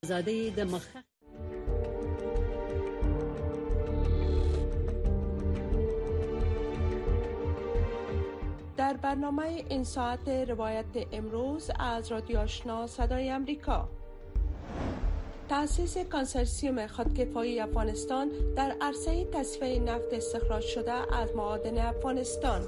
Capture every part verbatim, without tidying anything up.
زاده د مخ در برنامه این ساعت روایت امروز از رادیو آشنا صدای امریکا. تأسیس کنسرسیوم خودکفایی افغانستان در عرصه تصفیه نفت استخراج شده از معادن افغانستان.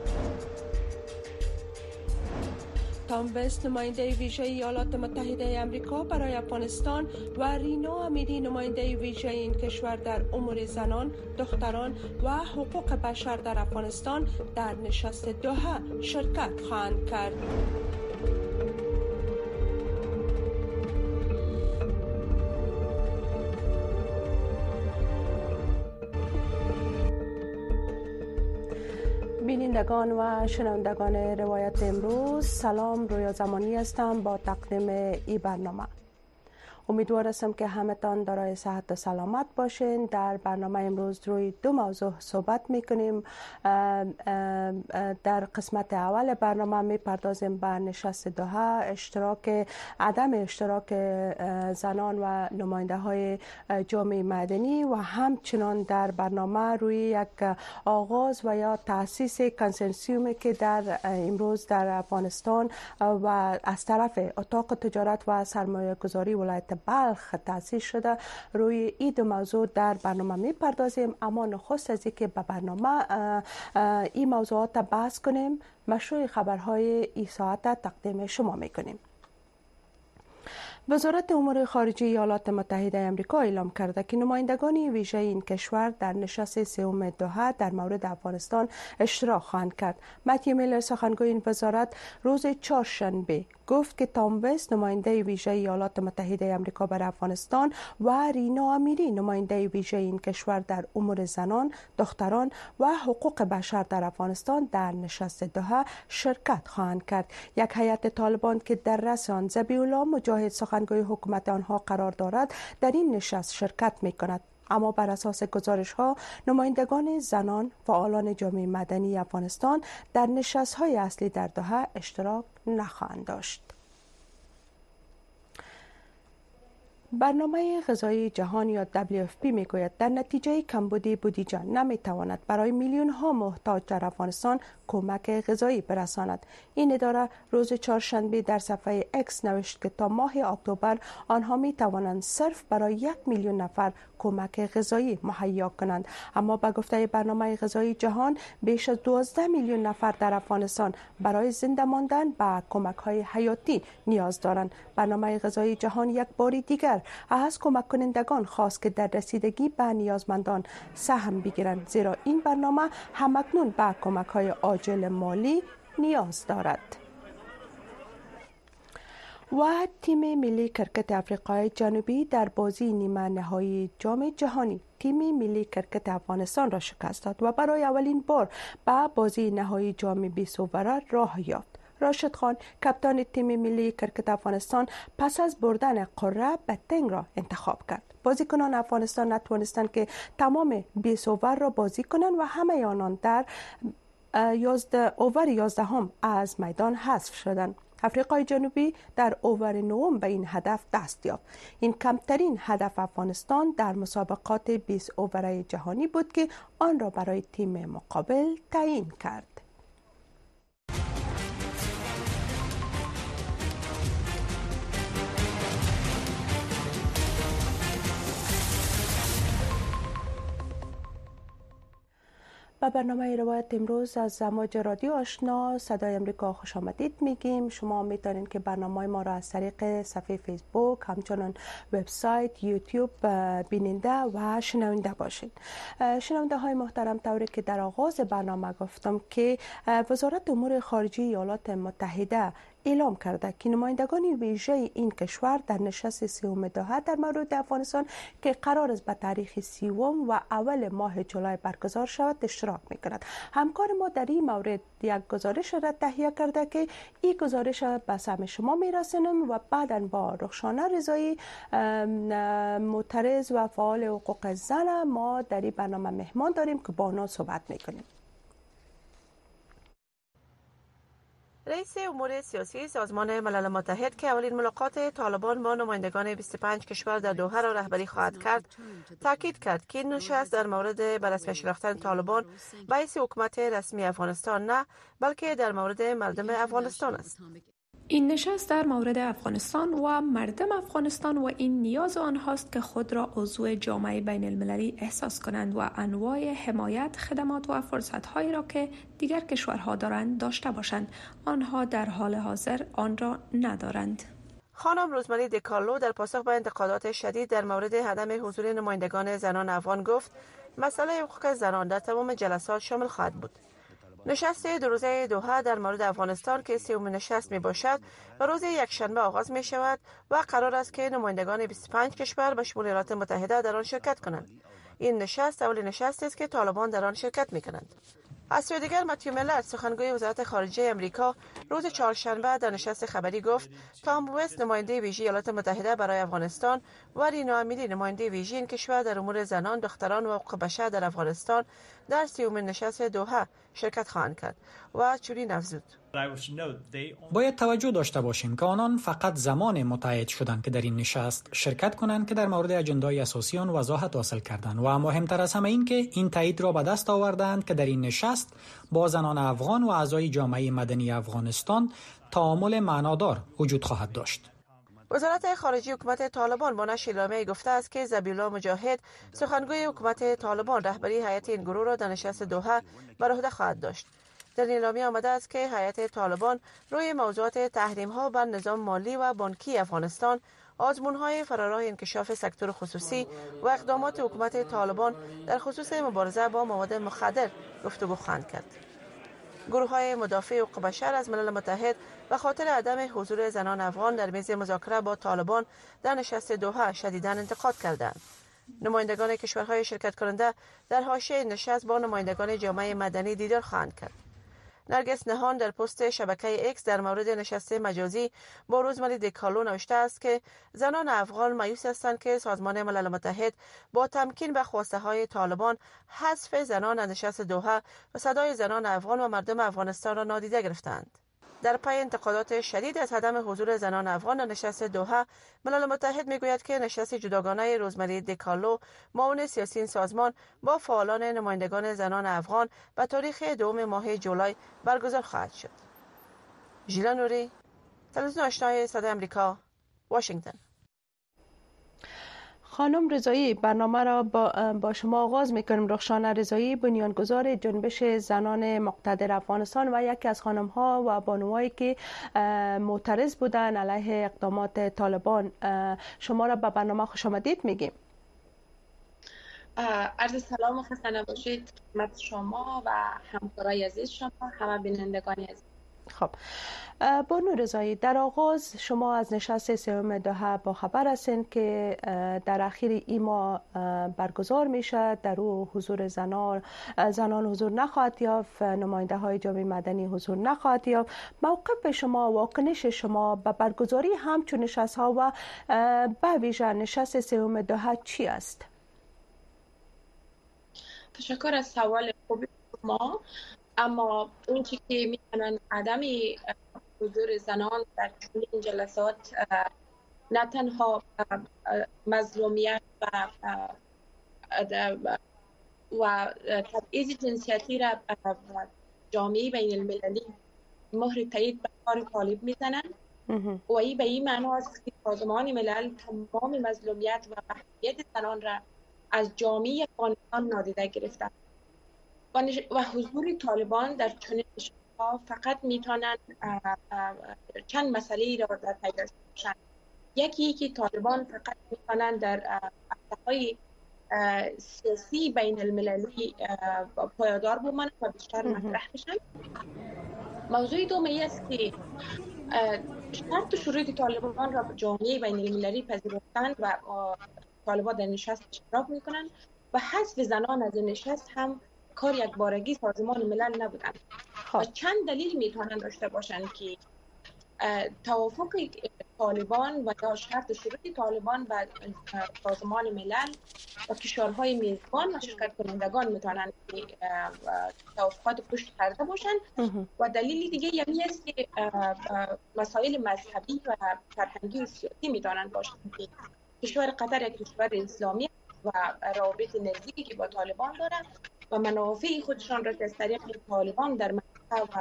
تام وست نماینده ویژه ایالات متحده آمریکا برای افغانستان و رینا امیری نماینده ویژه این کشور در امور زنان، دختران و حقوق بشر در افغانستان در نشست دوحه شرکت خواهند کرد. بینندگان و شنوندگان روایت امروز، سلام، رویا زمانی هستم با تقدیم این برنامه. امیدوار هستم که همتان دارای صحت و سلامت باشین. در برنامه امروز روی دو موضوع صحبت میکنیم. در قسمت اول برنامه میپردازیم به نشست دوحه، اشتراک عدم اشتراک زنان و نماینده های جامعه مدنی و همچنان در برنامه روی یک آغاز و یا تأسیس کنسرسیومی که در امروز در افغانستان و از طرف اتاق تجارت و سرمایه گذاری ولایت بلخ تأسیس شده، روی این دو موضوع در برنامه میپردازیم. اما نخست از اینکه به برنامه این موضوعات بحث کنیم، مشروع خبرهای این ساعت تقدیم شما میکنیم. وزارت امور خارجه ایالات متحده آمریکا اعلام کرده که نمایندگان ویژه این کشور در نشست سوم دوحه در مورد افغانستان اشتراک خواهند کرد. متیو میلر سخنگوی این وزارت روز چهارشنبه گفت که تام وست نماینده ویژه ایالات متحده آمریکا بر افغانستان و رینا امیری نماینده ویژه این کشور در امور زنان، دختران و حقوق بشر در افغانستان در نشست دوحه شرکت خواهند کرد. یک هیئت طالبان که در رأس آن ذبیح الله مجاهد سخنگوی حکومت آنها قرار دارد در این نشست شرکت می کند. اما بر اساس گزارش ها، نمایندگان زنان، فعالان جامعه مدنی افغانستان در نشست های اصلی در دوحه اشتراک نخواهند داشت. برنامه غذایی جهان یا دبلیو اف پی میگوید در نتیجه کمبود بودجه نمیتواند برای میلیون ها محتاج در افغانستان کمک غذایی برساند. این اداره روز چهارشنبه در صفحه اکس نوشت که تا ماه اکتبر آنها میتوانند صرف برای یک میلیون نفر کمک غذایی مهیا کنند. اما به گفته برنامه غذایی جهان، بیش از دوازده میلیون نفر در افغانستان برای زنده ماندن به کمک های حیاتی نیاز دارند. برنامه غذایی جهان یک بار دیگر از کمک کنندگان خواست که در رسیدگی به نیازمندان سهم بگیرند، زیرا این برنامه همکنون به کمک های عاجل مالی نیاز دارد. و تیم ملی کرکت آفریقای جنوبی در بازی نیمه نهایی جام جهانی تیم ملی کرکت افغانستان را شکست داد و برای اولین بار به بازی نهایی جام بیست اوور راه یافت. راشد خان، کاپیتان تیم ملی کرکت افغانستان، پس از بردن قره بتنگ را انتخاب کرد. بازیکنان افغانستان نتوانستند که تمام بیست اوور را بازی کنند و همه آنان در یازده اوور یازدهم از میدان حذف شدند. آفریقای جنوبی در اوور نهم به این هدف دست یافت. این کمترین هدف افغانستان در مسابقات بیست اوور جهانی بود که آن را برای تیم مقابل تعیین کرد. به برنامه روایت امروز از امواج رادیو آشنا صدای امریکا خوش آمدید میگیم. شما میتونید که برنامه ما را از طریق صفحه فیسبوک، همچنان وبسایت، یوتیوب بیننده و شنونده باشید. شنونده های محترم، طوری که در آغاز برنامه گفتم که وزارت امور خارجه ایالات متحده اعلام کرده که نمایندگان ویژه این کشور در نشست سوم دوحه در مورد افغانستان که قرار است به تاریخ سوم و اول ماه جولای برگزار شود اشتراک می‌کند. همکار ما در این مورد یک گزارش را تهیه کرده که این گزارش به سمع شما میرسانیم و بعداً با رخشانه رضایی معترض و فعال حقوق زن ما در این برنامه مهمان داریم که با آنها صحبت می‌کنیم. رئیس امور سیاسی سازمان ملل متحد که اولین ملاقات طالبان با نمایندگان بیست و پنج کشور در دوحه را رهبری خواهد کرد، تاکید کرد که این نشست در مورد به رسمی شناختن طالبان به حیث حکومت رسمی افغانستان نه، بلکه در مورد مردم افغانستان است. این نشست در مورد افغانستان و مردم افغانستان و این نیاز آنهاست که خود را عضو جامعه بین المللی احساس کنند و انواع حمایت، خدمات و فرصت‌هایی را که دیگر کشورها دارند داشته باشند. آنها در حال حاضر آن را ندارند. خانم روزمری دکارلو در پاسخ به انتقادات شدید در مورد عدم حضور نمایندگان زنان افغان گفت مسئله حقوق زنان در تمام جلسات شامل خواهد بود. نشست دو روزه دوحه در مورد افغانستان که سومین نشست می باشد و روز یکشنبه آغاز می شود و قرار است که نمایندگان بیست و پنج کشور به شمول ایالات متحده در آن شرکت کنند. این نشست اولین نشستی است که طالبان در آن شرکت می کنند. از سوی دیگر متیو میلر سخنگوی وزارت خارجه امریکا روز چهارشنبه در نشست خبری گفت تام وست نماینده ویژه ایالات متحده برای افغانستان و رینا امیری نماینده ویژه این کشور در امور زنان، دختران و حقوق بشر در افغانستان در سومین نشست دوحه شرکت خواهند کرد و چنین افزود: باید توجه داشته باشیم که آنان فقط زمان متعهد شدند که در این نشست شرکت کنند که در مورد اجندای اساسی آن وضاحت حاصل کردند و مهمتر از همه این که این تایید را به دست آوردند که در این نشست با زنان افغان و اعضای جامعه مدنی افغانستان تعامل معنادار وجود خواهد داشت. وزارت خارجه حکومت طالبان با نشر اعلامیه گفته است که ذبیحالله مجاهد سخنگوی حکومت طالبان رهبری هیئت این گروه را در نشست دوحه بر عهده خواهد داشت. در این اعلامیه آمده است که هیئت طالبان روی موضوعات تحریم‌ها بر نظام مالی و بانکی افغانستان، آزمون‌های فراراه انکشاف سکتور خصوصی و اقدامات حکومت طالبان در خصوص مبارزه با مواد مخدر گفتگو خواهند کرد. گروه‌های مدافع حقوق بشر از ملل متحد به خاطر عدم حضور زنان افغان در میز مذاکره با طالبان در نشست دوحه شدیداً انتقاد کردند. نمایندگان کشورهای شرکت کننده در حاشیه نشست با نمایندگان جامعه مدنی دیدار خواهند کرد. نرگس نهان در پست شبکه اکس در مورد نشست مجازی با روزمری دکارلو نوشته است که زنان افغان مایوس هستند که سازمان ملل متحد با تمکین به خواسته های طالبان حذف زنان از نشست دوحه و صدای زنان افغان و مردم افغانستان را نادیده گرفتند. در پی انتقادات شدید از عدم حضور زنان افغان در نشست دوحه، ملل متحد میگوید که نشست جداگانه روزمری دکارلو معاون سیاسی این سازمان با فعالان نمایندگان زنان افغان به تاریخ دوم ماه جولای برگزار خواهد شد. ژیلا نوری، تلویزیون آشنای صدای آمریکا، واشنگتن. خانم رضایی، برنامه را با, با شما آغاز میکنیم. رخشانه رضایی، بنیانگذار جنبش زنان مقتدر افغانستان و یکی از خانم ها و بانوایی که معترض بودن علیه اقدامات طالبان، شما را به برنامه خوش آمدید میگیم. عرض سلام و خسته نباشید خدمت شما و همکارای عزیز شما، همه بینندگان عزیز. خب بانو رضایی، در آغاز شما از نشست سوم دوحه با خبر هستین که در اخیر این ماه برگزار میشه، در او حضور زنان زنان حضور نخواهد یافت، نماینده های جامعه مدنی حضور نخواهد یافت. موقف شما، واکنش شما به برگزاری همچون نشست ها و به ویژه نشست سوم دوحه چی است؟ تشکر از سوال خوب شما. اما اون چی که میتونن عدم حضور زنان در چنین جلسات نه تنها مظلومیت و و تبعیض جنسیتی را جامعه بین المللی مهر تایید به کار طالب میزنن و این به این معنی است که سازمان ملل تمام مظلومیت و محدودیت زنان را از جامعه افغانستان نادیده گرفتند و حضور طالبان در چنین نشست‌ها فقط میتونن چند مسئله را در پی داشته باشند. یکی که طالبان فقط میتونن در عرصه‌های سیاسی بین المللی پایدار بمانند و بیشتر مطرح بشن. موضوع دومی است که شرط و شروط طالبان را جامعه بین المللی پذیرفتند و طالبان در نشست اشتراک میکنند و حذف زنان از نشست هم کار یک بارگی سازمان ملل نبودند. و چند دلیل میتونن داشته باشند که توافق طالبان و یا شرط شروط طالبان با سازمان ملل و کشورهای میزبان و شرکت کنندگان میتونن توافقات پشت پرده باشند. و دلیل دیگه یعنی است که مسائل مذهبی و فرهنگی و سیاسی میتونن باشند که کشور قطر یک کشور اسلامی و روابط نزدیکی که با طالبان داره و منافع خودشان را از طریق طالبان در منطقه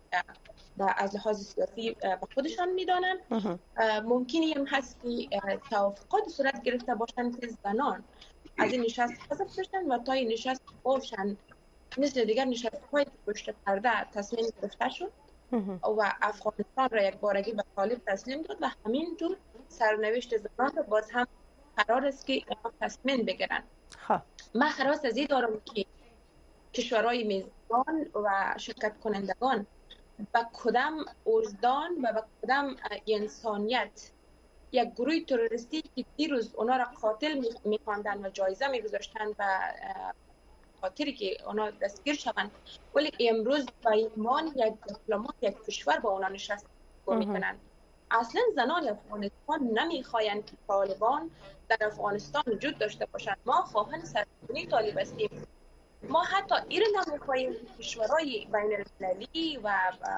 و از لحاظ سیاسی به خودشان میدانند. ممکنی هم هست که توافقات صورت گرفته باشند که زنان از این نشست حذف بشن و تا این نشست باشن مثل دیگر نشست‌های پشت پرده تصمیم گرفته شد و افغانستان را یک بارگی به طالب تسلیم داد و همینطور سرنوشت زنان را باز هم قرار است که تصمیم بگیرن. من خراس از این دارم که کشورهای میزبان و شرکت کنندگان با کدام وجدان و با کدام انسانیت یک گروه تروریستی که دیروز اونا را قاتل می‌خواندن و جایزه می‌گذاشتن و خاطری که اونا دستگیر شوند، ولی امروز با ایمان یک دیپلمات یک کشور با اونا نشست میکنن. اصلا زنان افغانستان نمیخواین که طالبان در افغانستان وجود داشته باشند. ما خواهان سرکوبی طالب هستیم. ما حتی این نمیخواهیم کشورهای بین المللی و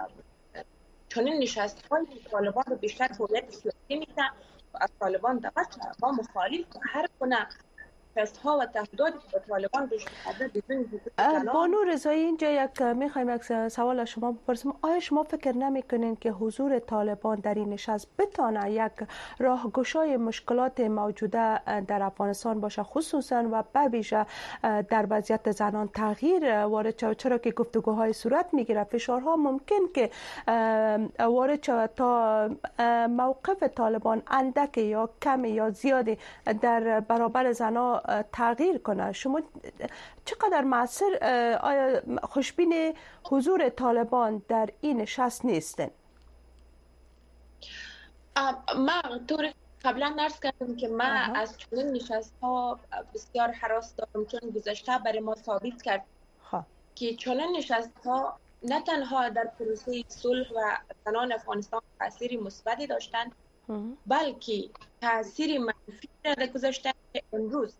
چنین نشست های طالبان رو بیشتر هویت سیاسی میدن و از طالبان دعوت. ما مخالف هر گونه ها و تهدیداتی که طالبان روش کرده بدون حضور بانو رضایی، اینجا یک میخوایم یک سوال از شما بپرسیم. آیا شما فکر نمیکنین که حضور طالبان در این نشست بتانه یک راهگشای مشکلات موجوده در افغانستان باشه، خصوصا و به ویژه در وضعیت زنان تغییر وارد شود؟ چرا که گفتگوهای صورت میگیره، فشارها ممکن که وارد شود تا موقف طالبان اندک یا کم یا زیادی در برابر زنان تغییر کنه. شما چقدر مؤثر، آیا خوشبین حضور طالبان در این نشست نیستن؟ ما طور قبلا عرض کردم که ما از چنین نشست ها بسیار هراس دارم، چون گذشته برای ما ثابت کرد خواه. که چنین نشست ها نه تنها در پروسه صلح و زنان افغانستان تاثیر مثبتی داشتند، بلکه تاثیر منفی را گذاشتن که امروز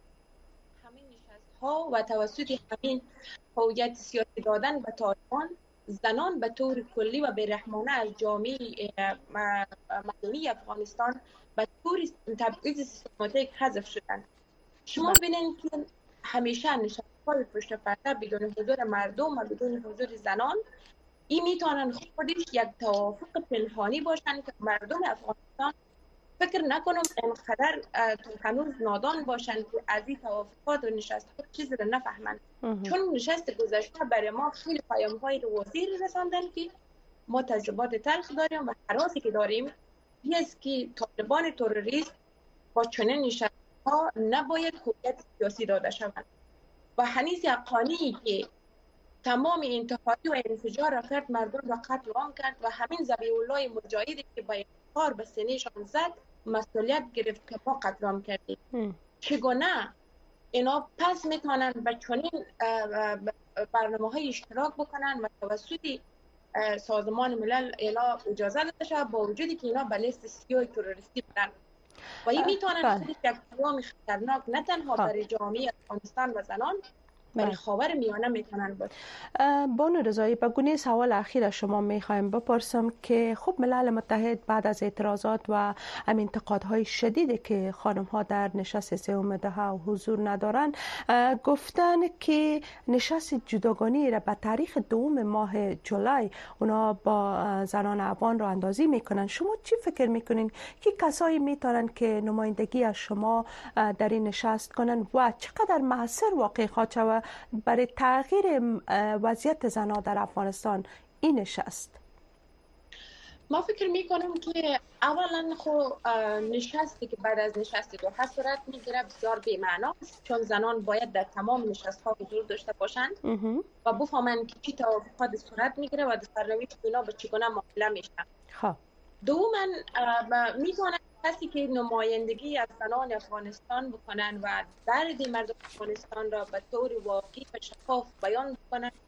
و توسط همین هویت سیاسی دادن به طالبان، زنان به طور کلی و بی‌رحمانه از جامعه مدنی افغانستان به طور تبعیض سیستماتیک حذف شدند. شما ببینید که همیشه نشست‌های پشت پرده بدون حضور مردم و بدون حضور زنان، این میتونن خودش یک توافق پنهانی باشند که مردم افغانستان فکر نکنم اینقدر هنوز نادان باشند که از این توافقات و نشست‌ها چیزی رو نفهمند. چون نشست گذشته برای ما خیلی پیام‌های وسیع رساندن که ما تجربات تلخ داریم و هراسی که داریم این است که طالبان تروریست با چنین نشست‌ها نباید هویت سیاسی داده شوند. و حنیس یقانی که تمام انتحاری و انفجار را کرد، مردم را قتل عام کرد و همین ذبیح الله مجاهدی که با کار به سینه‌شان زد مسئولیت گرفت که ما قتل عام کردیم. چگونه اینا پس میتونن به چنین برنامه‌های اشتراک بکنن و توسط سازمان ملل اینا اجازه داده شود با وجودی که اینا به لیست سیاه تروریستی بودن و این میتونن خودش یک پیام خطرناک نه تنها برای جامعه افغانستان و زنان برای خاور میانه میتونن بود. بانو رضایی، به گونه سوال اخیر شما میخوایم بپرسم که خب ملل متحد بعد از اعتراضات و انتقادهای شدیدی که خانم ها در نشست سوم دوحه حضور ندارن، گفتن که نشست جداگانه را به تاریخ دوم ماه جولای اونا با زنان افغان را اندازی میکنن. شما چی فکر میکنین که کسایی میتونن که نمایندگی از شما در این نشست کنن و چقدر موثر واقع خواهد شود برای تغییر وضعیت زنان در افغانستان این نشست؟ ما فکر میکنم که اولا خو نشستی که بعد از نشست دوحه صورت میگیره بسیار بی‌معناست، چون زنان باید در تمام نشست ها حضور داشته باشند و بفهمند که چی توافقات صورت میگیره و در سرنوشت اینا به چگونه معامله میشن. خب دوما میتونن کسی که نمایندگی از زنان افغانستان بکنن و درد مردم افغانستان را به طور واقعی و شفاف بیان بکنن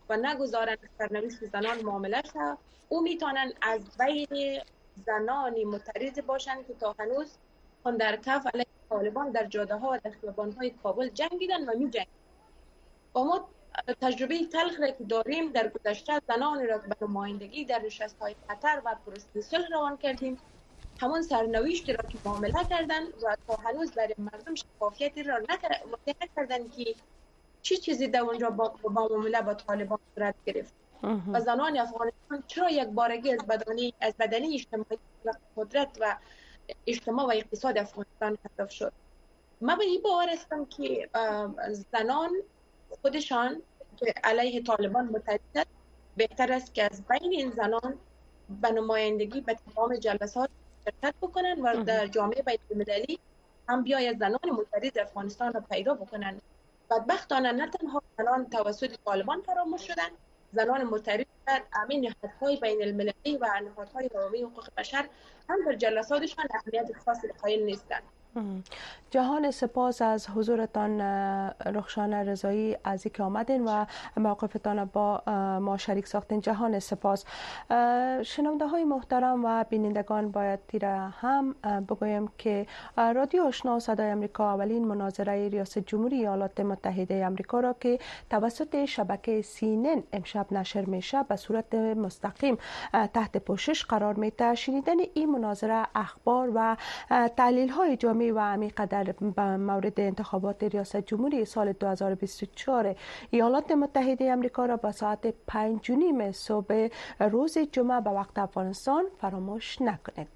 و نگذارند سرنوشت زنان معامله شود. او میتونن از بین زنان معترض باشند که تا هنوز خون در کف علیه طالبان در جاده ها و در خیابان های کابل جنگیدن و می جنگیدن. و ما تجربه تلخ را که داریم در گذشته زنان را به نمایندگی در نشست های قطر و پروسه صلح روان کردیم، همون سرنوشت را که معامله کردن و تا هنوز برای مردم شفافیتی را نکردن که چی چیزی در اونجا با معامله با طالبان صورت گرفت. و زنان افغانستان چرا یک بارگی از بدنی از بدنی اجتماعی و قدرت و اجتماع و اقتصاد افغانستان حذف شد. ما به این باور هستم که زنان خودشان که علیه طالبان متحد بهتر است که از بین این زنان به نمایندگی به تمام جلسات شرکت بکنن و در جامعه بین المللی هم بیاید زنان متحد افغانستان را پیدا بکنن. بدبختانه نه تنها زنان توسط طالبان فراموش شدن، زنان متحد در همین نهادهای بین المللی و نهادهای عمومی حقوق بشر هم در جلساتشان اهمیت خاصی قائل نیستند. جهان سپاس از حضورتان رخشانه رضایی از اینکه آمدین و موقفتان با ما شریک ساختین. جهان سپاس. شنونده های محترم و بینندگان باید تیره هم بگویم که رادیو آشنا صدای امریکا اولین مناظره ریاست جمهوری ایالات متحده امریکا را که توسط شبکه سی ان ان امشب نشر میشه به صورت مستقیم تحت پوشش قرار میده. شنیدن این مناظره اخبار و تحلیل های جامع و عمیق در مورد انتخابات ریاست جمهوری سال دو هزار و بیست و چهار ایالات متحده آمریکا را با ساعت پنج و نیم صبح روز جمعه به وقت افغانستان فراموش نکنید.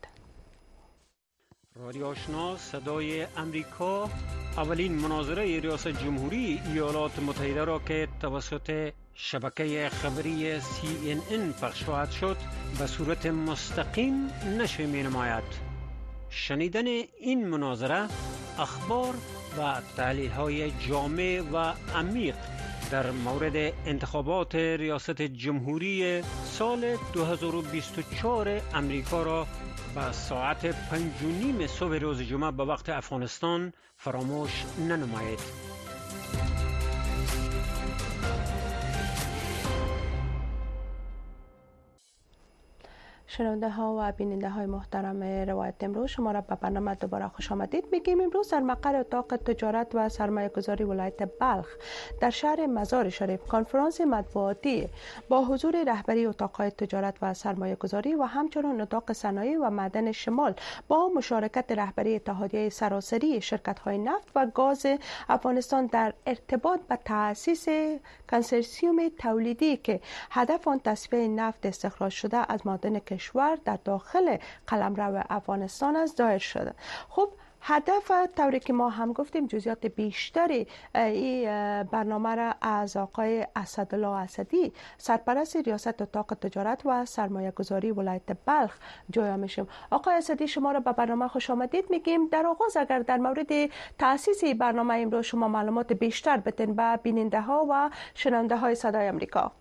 رادیو آشنا صدای امریکا اولین مناظره ریاست جمهوری ایالات متحده را که توسط شبکه خبری سی ان ان پخش خواهد شد به صورت مستقیم نشر می‌نماید. شنیدن این مناظره اخبار و تحلیل های جامع و عمیق در مورد انتخابات ریاست جمهوری سال دو هزار و بیست و چهار امریکا را به ساعت پنج و نیم صبح روز جمعه به وقت افغانستان فراموش ننمایید. شنونده ها و بیننده های محترم روایت امروز شما را به برنامه دوباره خوش آمدید میگیم. امروز در مقر اتاق تجارت و سرمایه گذاری ولایت بلخ در شهر مزار شریف کنفرانس مطبوعاتی با حضور رهبری اتاق‌های تجارت و سرمایه گذاری و همچنین اتاق صنایع و معدن شمال با مشارکت رهبری اتحادیه سراسری شرکت های نفت و گاز افغانستان در ارتباط به تأسیس کنسرسیوم تولیدی که هدف آن تصفیه نفت استخراج شده از معادن کشور در داخل قلمرو افغانستان است ظاهر شده. خب هدف طوری که ما هم گفتیم جزئیات بیشتری این برنامه را از آقای اسدالله اسدی سرپرست ریاست اتاق تجارت و سرمایه گذاری ولایت بلخ جویا میشیم. آقای اسدی شما را به برنامه خوش آمدید میگیم. در آغاز اگر در مورد تأسیس برنامه امروز شما معلومات بیشتر بدین به بیننده ها و شنونده های صدای امریکا.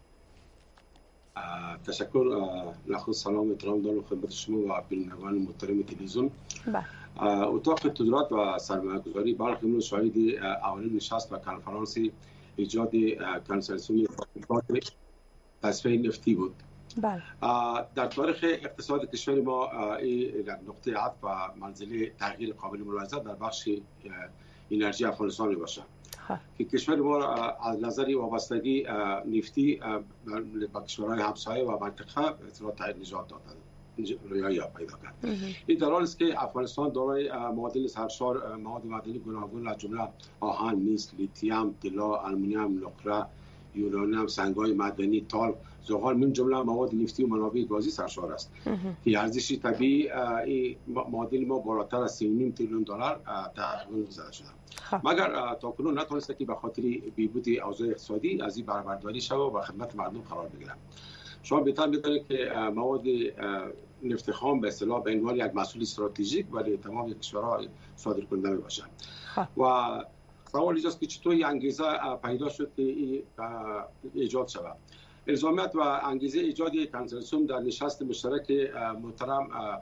تشکر. نخست سلام احترام دارم خدمت شما و بینندگان محترم تلویزیون. اتاق تجارت و سرمایه گذاری بلخ امروز شاهد اولین نشست و کنفرانس ایجاد کنسرسیوم تصفیه نفتی بود. بله. در تاریخ اقتصاد کشور ما این نقطه عطف و منزله تغییر قابل ملاحظه در بخش انرژی افغانستان می باشد که کشور ما از نظر وابستگی نفتی با کشورهای همسایه و منطقه اطلاع نجات داد رویایی پیدا کرد. این در حالی است که افغانستان دارای معادن سرشار مواد معدنی گوناگون از جمله آهن، مس، لیتیم، طلا، آلومینیوم، نقره، یورانیم، سنگ‌های معدنی، تال، زغال من جمله مواد نفتی و منابع گازی سرشار است که ارزش طبیعی این معادن ما بالاتر از سه و نیم تریلیون دلار تقریبا زده شده. مگر تاکنون نتوانسته که به خاطر بیبود اوضاع اقتصادی از این بهره‌برداری شود و خدمت مردم قرار بگیرد. شما بهتر می‌دانید که مواد نفت خام به اصطلاح به عنوان یک محصول استراتژیک برای تمام کشورها صادر کننده میباشد و سوال اینجاست که چطور این انگیزه پیدا شد که ایجاد شود. الزامیت و انگیزه ایجاد کنسرسیوم در نشست مشترک محترم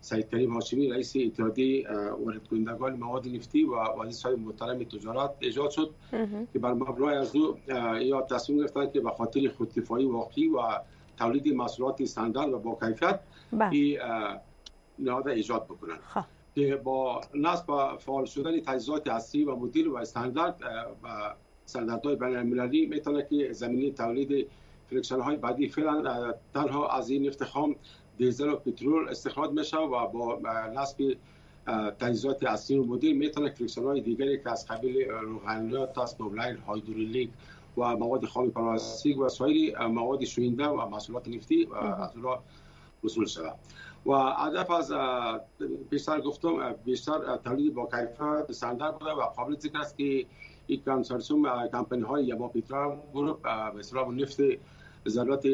سید کریم هاشمی رئیس اتحادیه وارد کنندگان مواد نفتی و وزیر محترم تجارت ایجاد شد که بر مبنای از او یا تصمیم گرفتن که به خاطر خودکفایی واقعی و تولید محصولات استاندارد و با کیفیت این نهاد ایجاد بکنن که با نصب فعال شدن تجهیزات عصری و مدیر و استاندارد و استانداردهای بین المللی میتونه که زمینه تولید فریکشن های بعدی فعلا تنها از این نفت خام دیزل و پترول استخراج میشه و با نصب تجهیزات عصری و مدیر میتونه فریکشن های دیگری که از قبیل روغنیات است، نوبلاین، هایدرولیک و مواد خام پلاستیک و سایر مواد شوینده و محصولات نفتی از اون وصول شود. و هدف از بیشتر گفتم بیشتر تولید با کیفیت استاندارد بوده و قابل ذکر است که این کنسورسیوم کمپانی های یما پیترا گروپ به اصطلاح نفت ضرورت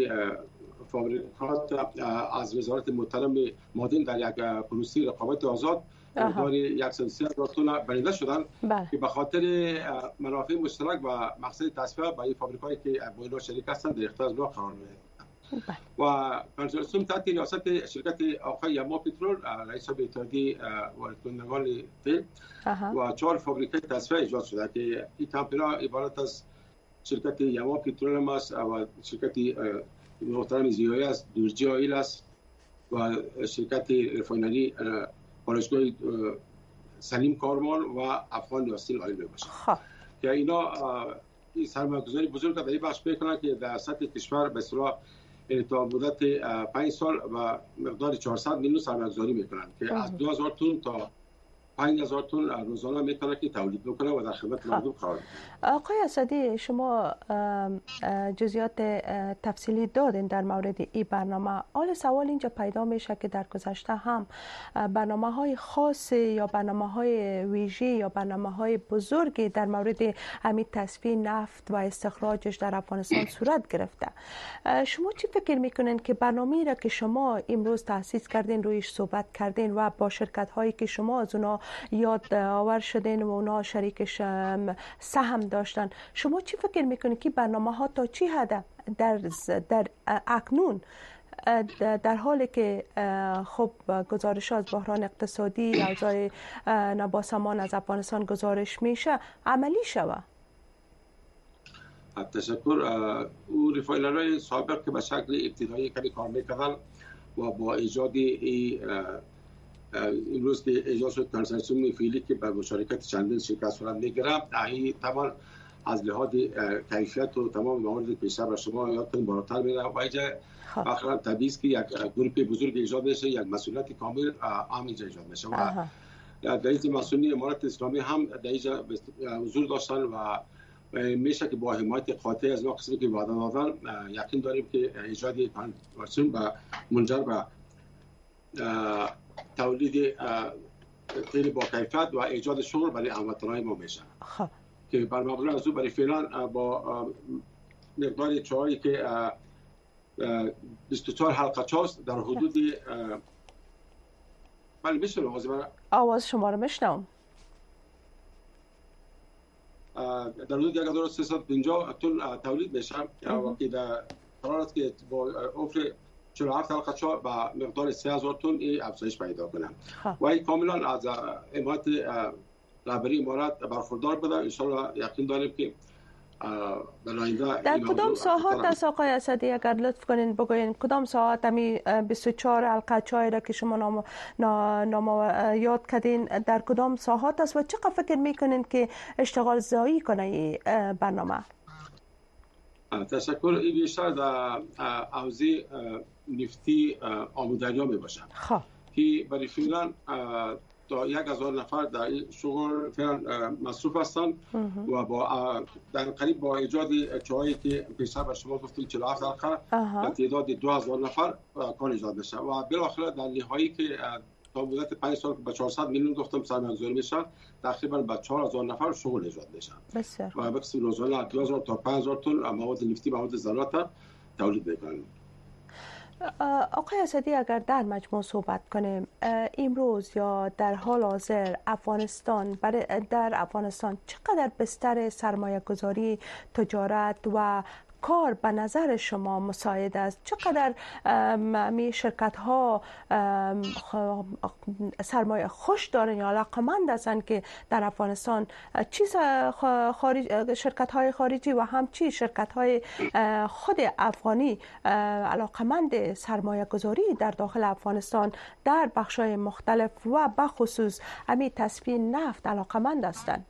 فابریکات از وزارت محترم معدن در یک پروسه رقابت آزاد مقدار صد و سی هزار تن بریده شدن که به خاطر منافع مشترک و مقصد تصفیه به این فابریکایی که با اینا شریک هستند در اختیار ما قرار می‌گیرد. و کنسورسیوم تحت ریاست شرکت آقای یما پترول رئیس اتحادیه وارد کنندگان تیل و چهار فابریکه تصفیه ایجاد شده که این کمپانی‌ها عبارت از شرکت یما پترول است و شرکت محترم زیایی است، دورجی آیل است و شرکت رفاینری پالایشگاه سلیم کارمان و افغان استیل آیل میباشد که اینا این سرمایه‌گذاری بزرگ در این بخش میکنند که در سطح کشور به اصطلاح تا مدت پنج سال و مقدار چهارصد میلیون سرمایه‌گذاری میکنند که از دو هزار تن تا پنج هزار تن روزانه میتونه که تولید بکنه و در خدمت مردم قرار بده. آقای اسدی شما جزئیات تفصیلی دادین در مورد این برنامه. حال سوال اینجا پیدا میشه که در گذشته هم برنامه های خاص یا برنامه های ویژه یا برنامه های بزرگی در مورد همین تصفیه نفت و استخراجش در افغانستان صورت گرفته. شما چی فکر میکنین که برنامه‌ای را که شما امروز تأسیس کردین رویش صحبت کردین و با شرکت هایی که شما از اونا یاد آور شدین و اونا شریکش سهم داشتن، شما چی فکر میکنید که برنامه ها تا چی حد در در اکنون در حالی که خب گزارش از بحران اقتصادی اوضاع نابسامان از افغانستان گزارش میشه عملی شود؟ تشکر. او ریفاینرهای سابق که به شکل ابتدایی کمی کار میکردن و با ایجاد این امروز که ایجاد شد کنسورسیوم فعلی که به مشارکت چندین شرکت صورت میگیره، این تمام از لحاظ کیفیت و تمام موارد پیشتر را شما یادتون بالاتر میره و اینجا آخرا طبیعی است که یک گروه بزرگ ایجاد میشه، یک مسئولیت کامل عام اینجا ایجاد میشه و در این مسئولین امارات اسلامی هم در اینجا حضور داشتن و میشه که با حمایت قاطع از ما قسمی که وعده دادن یقین داریم که ایجاد کنسورسیوم به منجر به تولید تیل با کیفیت و ایجاد شغل برای هموطنان ما میشه که بر مبنای از او برای فعلا با مقدار چاهایی که بیست و چهار حلقه چاست در حدود بله میشه آواز شما رو میشنم در حدود یک هزار و سیصد و پنجاه تن تولید میشه و که در قرار است که با افر چهل و هفت حلقه چا با مقدار سه هزار تن این افزایش پیدا کنه و این کاملا از حمایت رهبری امارات برخوردار بوده. ان شاء الله یقین داریم که در کدام ساعات از آقای اسدی اگر لطف کنین بگوین کدام ساعت همی بیست و چهار حلقه چای را که شما نام نام یاد کردین در کدام ساعات است و چقدر فکر میکنین که اشتغال زایی کنه این برنامه؟ تشکر. این بیشتر در حوزه نفتی آمودریا می باشه که برای فعلا تا یک هزار نفر در این شغل فعلا مصروف هستند و با در قریب با ایجاد چاهایی که پیشتر به شما گفتیم چهل و هفت حلقه در تعداد دو هزار نفر کار ایجاد میشه و بالاخره در نهایی که تا مدت پنج سال به چهارصد میلیون گفتم سرمایه‌گذاری میشه تقریبا به چهار هزار نفر شغل ایجاد میشه و به قسم روزانه دو هزار تا پنج هزار تن مواد نفتی مواد ضرورت تولید میکنن. آقای اسدی اگر در مجموع صحبت کنیم امروز یا در حال حاضر افغانستان برای در افغانستان چقدر بستر سرمایه گذاری تجارت و کار به نظر شما مساعد است؟ چقدر می شرکت ها سرمایه خوش دارن یا علاقمند هستند که در افغانستان چی خارج شرکت های خارجی و هم چی شرکت های خود افغانی علاقمند سرمایه گذاری در داخل افغانستان در بخش های مختلف و بخصوص همین تصفیه نفت علاقمند هستند؟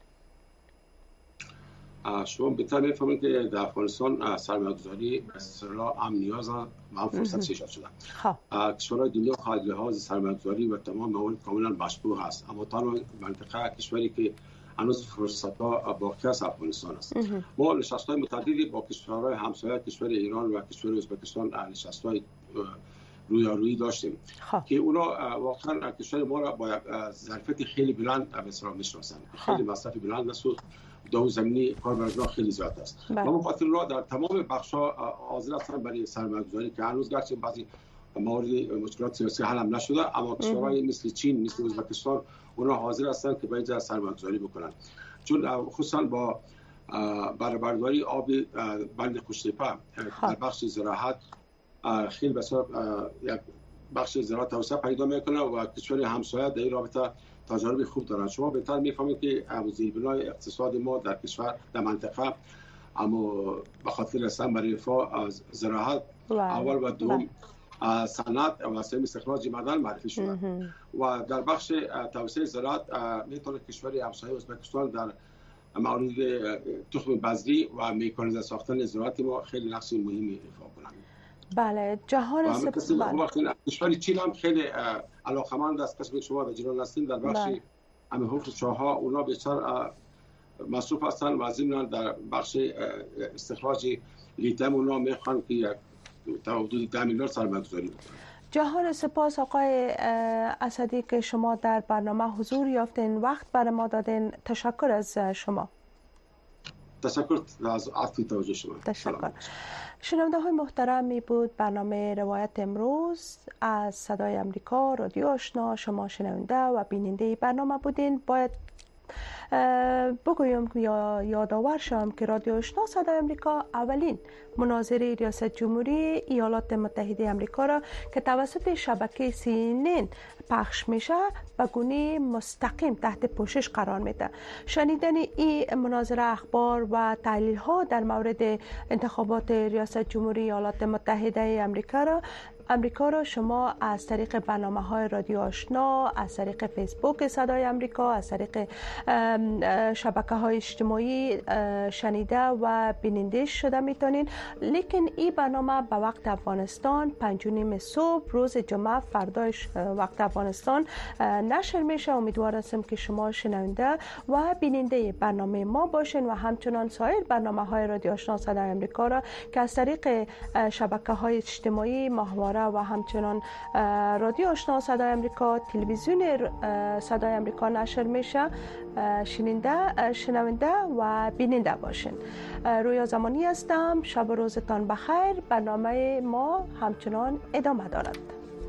شما بهتر میفهمید که در افغانستان سرمایه‌گذاری به اصطلاح هم نیاز و هم فرصت ایجاد شده. کشورهای دنیا خارج لحاظ سرمایه‌گذاری و تمام موارد کاملا مشبوه است، اما تنها منطقه کشوری که هنوز فرصت‌ها باقی است افغانستان است. ما نشست‌های متعددی با کشورهای همسایه کشور ایران و کشور ازبکستان نشست‌های رویارویی داشتیم خواه. که اونا واقعا کشور ما را با ظرفیت خیلی بلند به اصطلاح میشناسند، خیلی مصرف بلند است و دو زمینی کاربران خیلی زیاد است. ما مخاطبین را در تمام بخش‌ها حاضر هستند برای سرمایه‌گذاری که هنوز گرچه بعضی موارد مشکلات سیاسی حل هم نشده، اما کشورهای مثل چین، مثل ازبکستان اونا حاضر هستند که به اینجا سرمایه‌گذاری بکنند، چون خصوصا با برداری آب بند قوشتیپه در بخش زراعت خیلی بسیار یک بخش زراعت توسعه پیدا میکنه و کشور همسایه در این رابطه تجارب خوب دارن. شما بهتر میفهمید که زیربنای اقتصاد ما در کشور در منطقه اما به خاطر رسیدن به رفاه از زراعت اول و دوم صنعت و سوم استخراج معدن معرفی شده و در بخش توسعه زراعت میتونه کشور همسایه ازبکستان در مورد تخم بذری و مکانیزه ساختن زراعت ما خیلی نقش مهمی ایفا کنند. بله، جهان سپاه کشور چین هم خیلی علاقمند است. کسب شما در جنوب هستین در بخش همه حقوق چاها اونا بیشتر مصروف هستن و ضمن در بخش استخراج لیتیم اونا میخوان که تا حدود ده میلیارد سرمایه‌گذاری بکنن. جهان سپاس آقای اسدی که شما در برنامه حضور یافتین، وقت برای ما دادین. تشکر از شما. تشکر از عطف توجه شما. تشکر. شنونده های محترمی بود برنامه روایت امروز از صدای امریکا رادیو آشنا. شما شنونده و بیننده برنامه بودین. باید بگویم یا یادآور شم که رادیو آشنا صدای امریکا اولین مناظره ریاست جمهوری ایالات متحده امریکا را که توسط شبکه سی ان ان پخش میشه به گونه مستقیم تحت پوشش قرار میده. شنیدن این مناظره اخبار و تحلیل ها در مورد انتخابات ریاست جمهوری ایالات متحده امریکا را امریکا را شما از طریق برنامه های رادیو آشنا، از طریق فیسبوک صدای امریکا، از طریق شبکه های اجتماعی شنیده و بیننده شده میتونین. لیکن این برنامه به وقت افغانستان پنج و نیم صبح روز جمعه فرداش وقت افغانستان نشر میشه. امیدوار هستم که شما شنونده و بیننده برنامه ما باشین و همچنان سایر برنامه های رادیو آشنا صدای امریکا را که از طریق شبکه های اجتماعی ماهواره و همچنان رادیو آشنا صدای امریکا، تلویزیون صدای امریکا نشر میشه، شنونده شنونده و بیننده باشین. رویا زمانی هستم. شب و روزتان بخیر. برنامه ما همچنان ادامه دارد.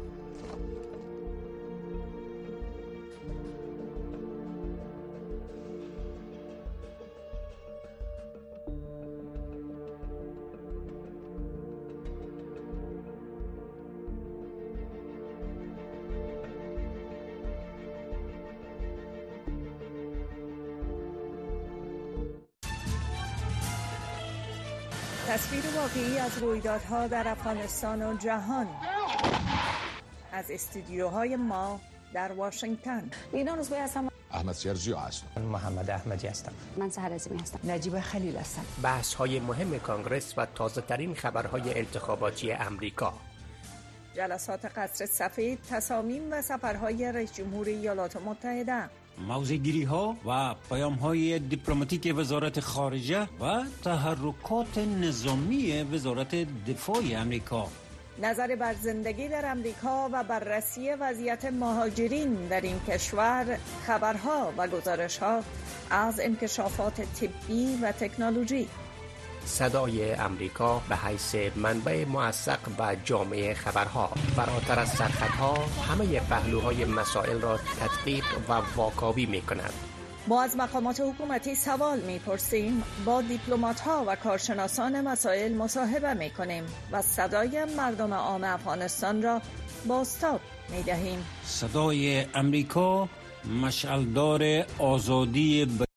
تصویر واقعی از رویدادها در افغانستان و جهان از استودیوهای ما در واشنگتن. اینا روزبه هستم. احمد سیرجی هستم. محمد احمدی هستم. من سحر عظیمی هستم. نجیب خلیل هستم. بحث های مهم کانگرس و تازه ترین خبرهای انتخاباتی امریکا. جلسات قصر سفید، تصامیم و سفرهای رئیس جمهور ایالات متحده. موضع‌گیری ها و پیام های دیپلماتیک وزارت خارجه و تحرکات نظامی وزارت دفاع امریکا. نظر بر زندگی در امریکا و بررسی وضعیت مهاجرین در این کشور، خبرها و گزارش‌ها از انکشافات طبی و تکنولوژی. صدای امریکا به حیث منبع موثق و جامع خبرها، فراتر از سرحدها همه پهلوهای مسائل را تدقیق و واکاوی می کند. ما از مقامات حکومتی سوال می‌پرسیم، با دیپلمات‌ها و کارشناسان مسائل مصاحبه می‌کنیم و صدای مردم عام افغانستان را بازتاب می‌دهیم. صدای امریکا مشعلدار آزادی